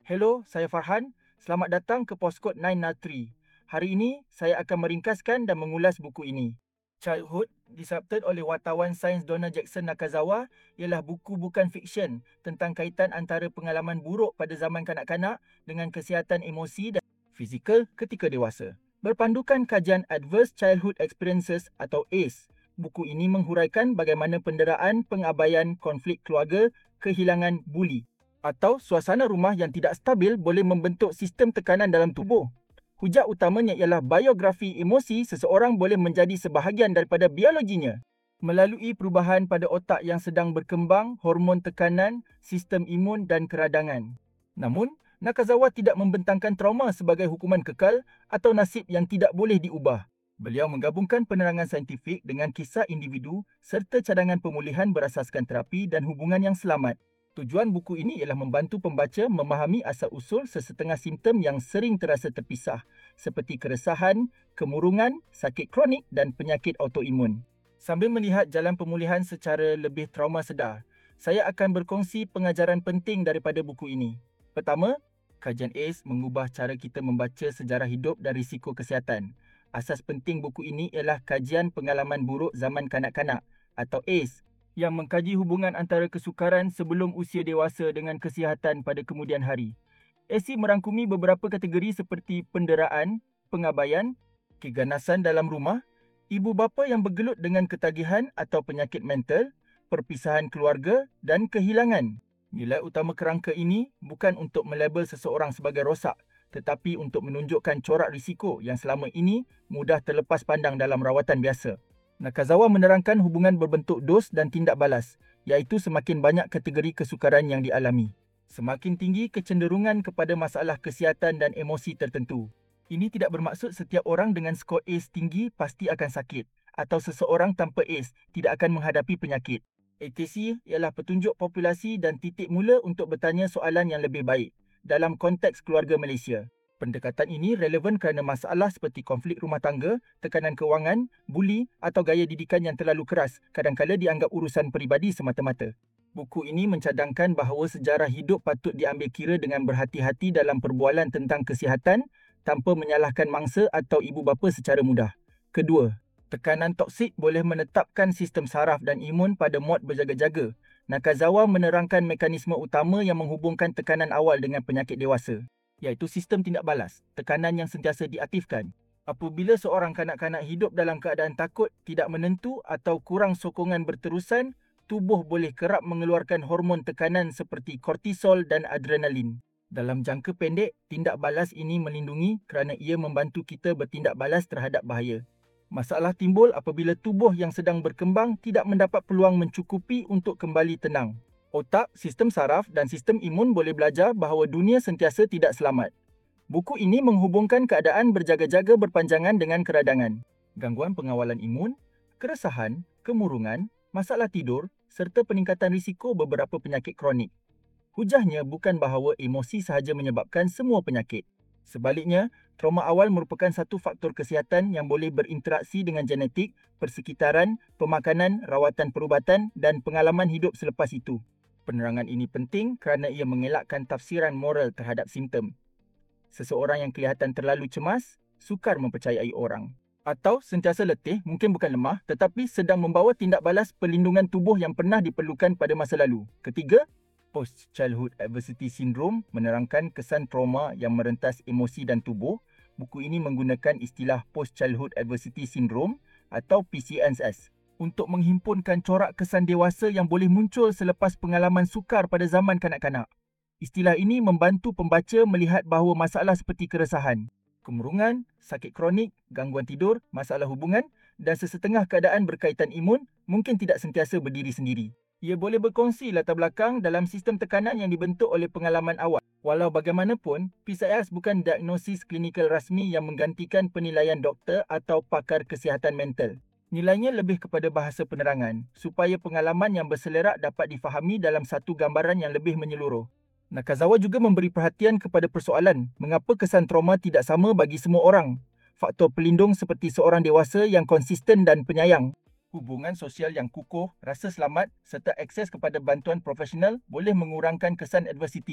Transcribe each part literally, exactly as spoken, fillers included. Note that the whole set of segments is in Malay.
Hello, saya Farhan. Selamat datang ke Poskod sembilan nol tiga. Hari ini, saya akan meringkaskan dan mengulas buku ini. Childhood, disrupted oleh wartawan sains Donna Jackson Nakazawa, ialah buku bukan fiksyen tentang kaitan antara pengalaman buruk pada zaman kanak-kanak dengan kesihatan emosi dan fizikal ketika dewasa. Berpandukan kajian Adverse Childhood Experiences atau A C E, buku ini menghuraikan bagaimana penderaan pengabaian konflik keluarga, kehilangan buli atau suasana rumah yang tidak stabil boleh membentuk sistem tekanan dalam tubuh. Hujah utamanya ialah biografi emosi seseorang boleh menjadi sebahagian daripada biologinya melalui perubahan pada otak yang sedang berkembang, hormon tekanan, sistem imun dan keradangan. Namun, Nakazawa tidak membentangkan trauma sebagai hukuman kekal atau nasib yang tidak boleh diubah. Beliau menggabungkan penerangan saintifik dengan kisah individu serta cadangan pemulihan berasaskan terapi dan hubungan yang selamat. Tujuan buku ini ialah membantu pembaca memahami asal-usul sesetengah simptom yang sering terasa terpisah seperti keresahan, kemurungan, sakit kronik dan penyakit autoimun. Sambil melihat jalan pemulihan secara lebih trauma sedar, saya akan berkongsi pengajaran penting daripada buku ini. Pertama, kajian A C E mengubah cara kita membaca sejarah hidup dan risiko kesihatan. Asas penting buku ini ialah kajian pengalaman buruk zaman kanak-kanak atau A C E yang mengkaji hubungan antara kesukaran sebelum usia dewasa dengan kesihatan pada kemudian hari. A C E merangkumi beberapa kategori seperti penderaan, pengabaian, keganasan dalam rumah, ibu bapa yang bergelut dengan ketagihan atau penyakit mental, perpisahan keluarga dan kehilangan. Nilai utama kerangka ini bukan untuk melabel seseorang sebagai rosak, tetapi untuk menunjukkan corak risiko yang selama ini mudah terlepas pandang dalam rawatan biasa. Nakazawa menerangkan hubungan berbentuk dos dan tindak balas, iaitu semakin banyak kategori kesukaran yang dialami, semakin tinggi kecenderungan kepada masalah kesihatan dan emosi tertentu. Ini tidak bermaksud setiap orang dengan skor A C E tinggi pasti akan sakit atau seseorang tanpa A C E tidak akan menghadapi penyakit. A T C ialah petunjuk populasi dan titik mula untuk bertanya soalan yang lebih baik dalam konteks keluarga Malaysia. Pendekatan ini relevan kerana masalah seperti konflik rumah tangga, tekanan kewangan, buli atau gaya didikan yang terlalu keras kadang-kala dianggap urusan peribadi semata-mata. Buku ini mencadangkan bahawa sejarah hidup patut diambil kira dengan berhati-hati dalam perbualan tentang kesihatan tanpa menyalahkan mangsa atau ibu bapa secara mudah. Kedua, tekanan toksik boleh menetapkan sistem saraf dan imun pada mod berjaga-jaga. Nakazawa menerangkan mekanisme utama yang menghubungkan tekanan awal dengan penyakit dewasa, iaitu sistem tindak balas, tekanan yang sentiasa diaktifkan. Apabila seorang kanak-kanak hidup dalam keadaan takut, tidak menentu atau kurang sokongan berterusan, tubuh boleh kerap mengeluarkan hormon tekanan seperti kortisol dan adrenalin. Dalam jangka pendek, tindak balas ini melindungi kerana ia membantu kita bertindak balas terhadap bahaya. Masalah timbul apabila tubuh yang sedang berkembang tidak mendapat peluang mencukupi untuk kembali tenang. Otak, sistem saraf dan sistem imun boleh belajar bahawa dunia sentiasa tidak selamat. Buku ini menghubungkan keadaan berjaga-jaga berpanjangan dengan keradangan, gangguan pengawalan imun, keresahan, kemurungan, masalah tidur serta peningkatan risiko beberapa penyakit kronik. Hujahnya bukan bahawa emosi sahaja menyebabkan semua penyakit. Sebaliknya, trauma awal merupakan satu faktor kesihatan yang boleh berinteraksi dengan genetik, persekitaran, pemakanan, rawatan perubatan dan pengalaman hidup selepas itu. Penerangan ini penting kerana ia mengelakkan tafsiran moral terhadap simptom. Seseorang yang kelihatan terlalu cemas, sukar mempercayai orang. Atau sentiasa letih, mungkin bukan lemah, tetapi sedang membawa tindak balas perlindungan tubuh yang pernah diperlukan pada masa lalu. Ketiga, Post-Childhood Adversity Syndrome menerangkan kesan trauma yang merentas emosi dan tubuh. Buku ini menggunakan istilah Post-Childhood Adversity Syndrome atau P C N S untuk menghimpunkan corak kesan dewasa yang boleh muncul selepas pengalaman sukar pada zaman kanak-kanak. Istilah ini membantu pembaca melihat bahawa masalah seperti keresahan, kemurungan, sakit kronik, gangguan tidur, masalah hubungan dan sesetengah keadaan berkaitan imun mungkin tidak sentiasa berdiri sendiri. Ia boleh berkongsi latar belakang dalam sistem tekanan yang dibentuk oleh pengalaman awal. Walau bagaimanapun, P C S bukan diagnosis klinikal rasmi yang menggantikan penilaian doktor atau pakar kesihatan mental. Nilainya lebih kepada bahasa penerangan, supaya pengalaman yang berselerak dapat difahami dalam satu gambaran yang lebih menyeluruh. Nakazawa juga memberi perhatian kepada persoalan mengapa kesan trauma tidak sama bagi semua orang. Faktor pelindung seperti seorang dewasa yang konsisten dan penyayang, hubungan sosial yang kukuh, rasa selamat serta akses kepada bantuan profesional boleh mengurangkan kesan adversity.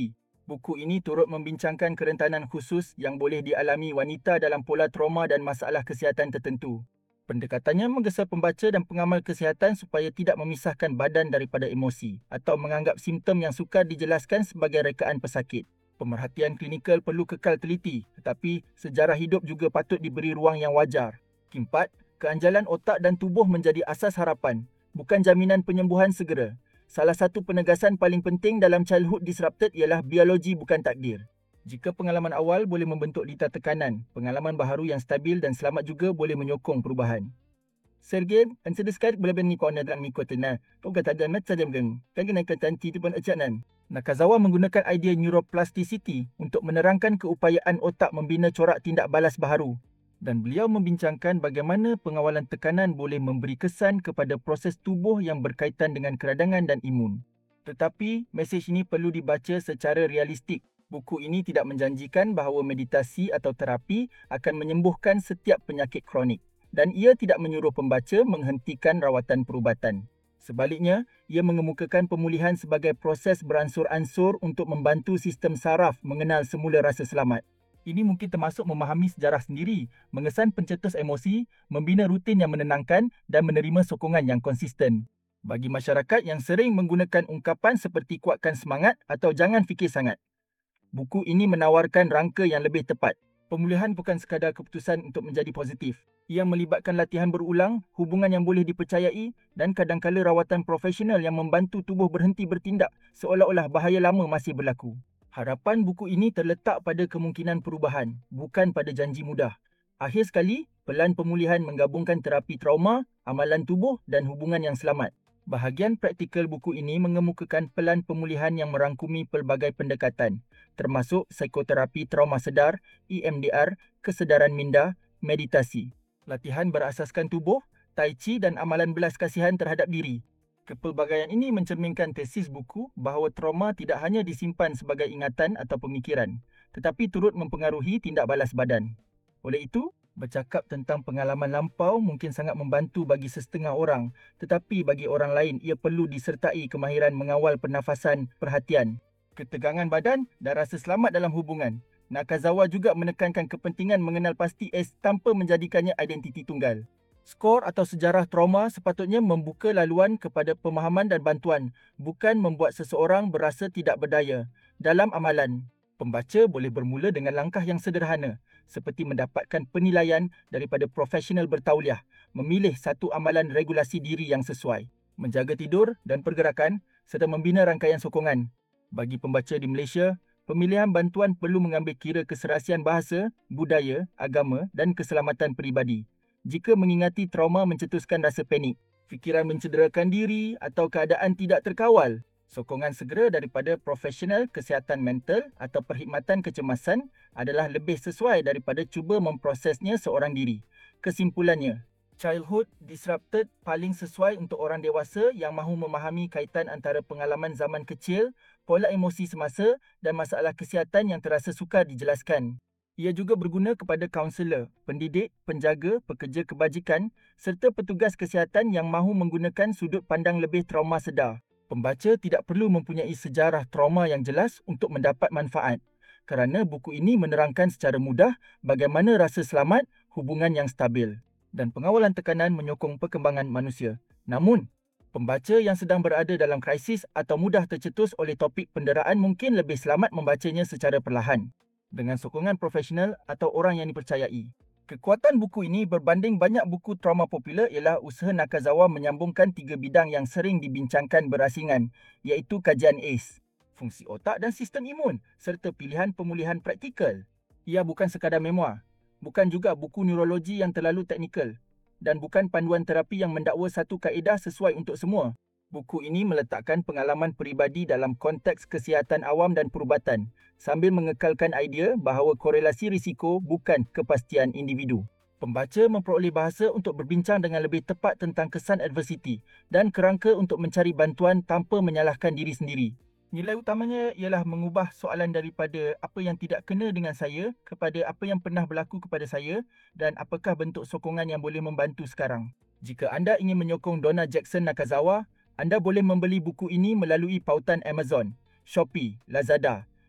Buku ini turut membincangkan kerentanan khusus yang boleh dialami wanita dalam pola trauma dan masalah kesihatan tertentu. Pendekatannya menggesa pembaca dan pengamal kesihatan supaya tidak memisahkan badan daripada emosi atau menganggap simptom yang sukar dijelaskan sebagai rekaan pesakit. Pemerhatian klinikal perlu kekal teliti, tetapi sejarah hidup juga patut diberi ruang yang wajar. Keempat, keanjalan otak dan tubuh menjadi asas harapan, bukan jaminan penyembuhan segera. Salah satu penegasan paling penting dalam Childhood Disrupted ialah biologi bukan takdir. Jika pengalaman awal boleh membentuk litar tekanan, pengalaman baharu yang stabil dan selamat juga boleh menyokong perubahan. Sergei, answer sekali boleh ni kau nak mengikut na. Kau kata ada mat saja mengeng. Kan kena ketanti tu pun acanan. Nakazawa menggunakan idea neuroplasticity untuk menerangkan keupayaan otak membina corak tindak balas baharu. Dan beliau membincangkan bagaimana pengawalan tekanan boleh memberi kesan kepada proses tubuh yang berkaitan dengan keradangan dan imun. Tetapi, mesej ini perlu dibaca secara realistik. Buku ini tidak menjanjikan bahawa meditasi atau terapi akan menyembuhkan setiap penyakit kronik. Dan ia tidak menyuruh pembaca menghentikan rawatan perubatan. Sebaliknya, ia mengemukakan pemulihan sebagai proses beransur-ansur untuk membantu sistem saraf mengenal semula rasa selamat. Ini mungkin termasuk memahami sejarah sendiri, mengesan pencetus emosi, membina rutin yang menenangkan dan menerima sokongan yang konsisten. Bagi masyarakat yang sering menggunakan ungkapan seperti kuatkan semangat atau jangan fikir sangat, buku ini menawarkan rangka yang lebih tepat. Pemulihan bukan sekadar keputusan untuk menjadi positif. Ia melibatkan latihan berulang, hubungan yang boleh dipercayai dan kadangkala rawatan profesional yang membantu tubuh berhenti bertindak seolah-olah bahaya lama masih berlaku. Harapan buku ini terletak pada kemungkinan perubahan, bukan pada janji mudah. Akhir sekali, pelan pemulihan menggabungkan terapi trauma, amalan tubuh dan hubungan yang selamat. Bahagian praktikal buku ini mengemukakan pelan pemulihan yang merangkumi pelbagai pendekatan, termasuk psikoterapi trauma sedar, E M D R, kesedaran minda, meditasi. Latihan berasaskan tubuh, tai chi dan amalan belas kasihan terhadap diri. Kepelbagaian ini mencerminkan tesis buku bahawa trauma tidak hanya disimpan sebagai ingatan atau pemikiran, tetapi turut mempengaruhi tindak balas badan. Oleh itu, bercakap tentang pengalaman lampau mungkin sangat membantu bagi sesetengah orang, tetapi bagi orang lain ia perlu disertai kemahiran mengawal pernafasan, perhatian, ketegangan badan dan rasa selamat dalam hubungan. Nakazawa juga menekankan kepentingan mengenal pasti S tanpa menjadikannya identiti tunggal. Skor atau sejarah trauma sepatutnya membuka laluan kepada pemahaman dan bantuan, bukan membuat seseorang berasa tidak berdaya. Dalam amalan, pembaca boleh bermula dengan langkah yang sederhana, seperti mendapatkan penilaian daripada profesional bertauliah, memilih satu amalan regulasi diri yang sesuai, menjaga tidur dan pergerakan, serta membina rangkaian sokongan. Bagi pembaca di Malaysia, pemilihan bantuan perlu mengambil kira keserasian bahasa, budaya, agama dan keselamatan peribadi. Jika mengingati trauma mencetuskan rasa panik, fikiran mencederakan diri atau keadaan tidak terkawal, sokongan segera daripada profesional kesihatan mental atau perkhidmatan kecemasan adalah lebih sesuai daripada cuba memprosesnya seorang diri. Kesimpulannya, Childhood Disrupted paling sesuai untuk orang dewasa yang mahu memahami kaitan antara pengalaman zaman kecil, pola emosi semasa dan masalah kesihatan yang terasa sukar dijelaskan. Ia juga berguna kepada kaunselor, pendidik, penjaga, pekerja kebajikan serta petugas kesihatan yang mahu menggunakan sudut pandang lebih trauma sedar. Pembaca tidak perlu mempunyai sejarah trauma yang jelas untuk mendapat manfaat, kerana buku ini menerangkan secara mudah bagaimana rasa selamat, hubungan yang stabil dan pengawalan tekanan menyokong perkembangan manusia. Namun, pembaca yang sedang berada dalam krisis atau mudah tercetus oleh topik penderaan mungkin lebih selamat membacanya secara perlahan, dengan sokongan profesional atau orang yang dipercayai. Kekuatan buku ini berbanding banyak buku trauma popular ialah usaha Nakazawa menyambungkan tiga bidang yang sering dibincangkan berasingan, iaitu kajian A C E, fungsi otak dan sistem imun, serta pilihan pemulihan praktikal. Ia bukan sekadar memoir, bukan juga buku neurologi yang terlalu teknikal, dan bukan panduan terapi yang mendakwa satu kaedah sesuai untuk semua. Buku ini meletakkan pengalaman peribadi dalam konteks kesihatan awam dan perubatan, sambil mengekalkan idea bahawa korelasi risiko bukan kepastian individu. Pembaca memperoleh bahasa untuk berbincang dengan lebih tepat tentang kesan adversiti dan kerangka untuk mencari bantuan tanpa menyalahkan diri sendiri. Nilai utamanya ialah mengubah soalan daripada apa yang tidak kena dengan saya kepada apa yang pernah berlaku kepada saya dan apakah bentuk sokongan yang boleh membantu sekarang. Jika anda ingin menyokong Donna Jackson Nakazawa, anda boleh membeli buku ini melalui pautan Amazon, Shopee, Lazada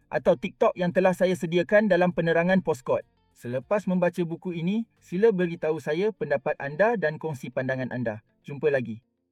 atau TikTok yang telah saya sediakan dalam penerangan Postkod. Selepas membaca buku ini, sila beritahu saya pendapat anda dan kongsi pandangan anda. Jumpa lagi.